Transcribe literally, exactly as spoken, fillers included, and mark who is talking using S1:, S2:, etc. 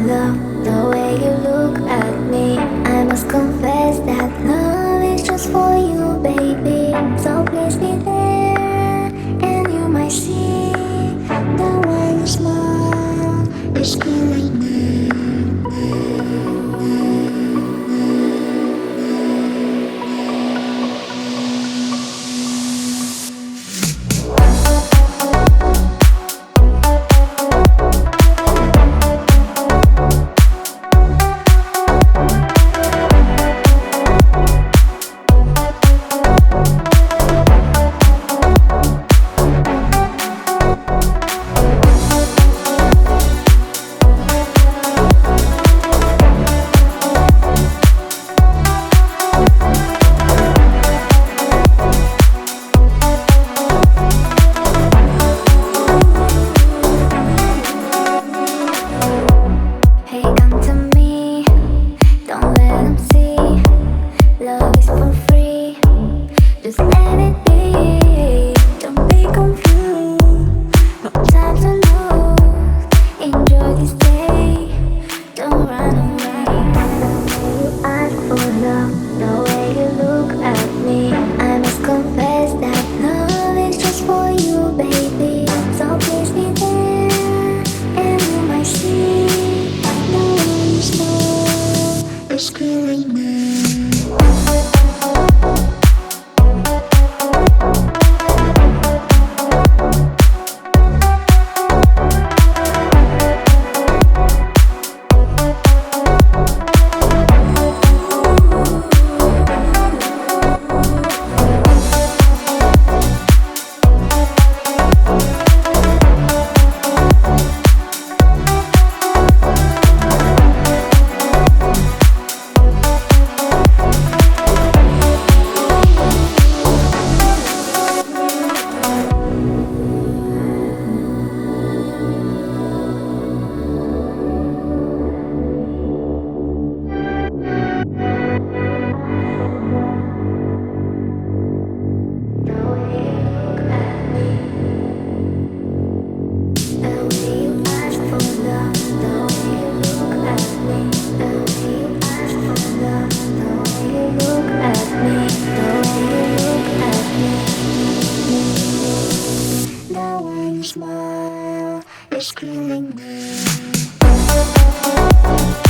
S1: love the way you look at me. I must confess that love is just for you, baby. So please be there, and you might see the way you smile is killing me. Just let it be, don't be confused. No time to lose, enjoy this day, don't run away. The way you ask for love, the way you look at me, I must confess that love is just for you, baby. So please be there, and you might see the way you smile is killing me. Smile is killing me.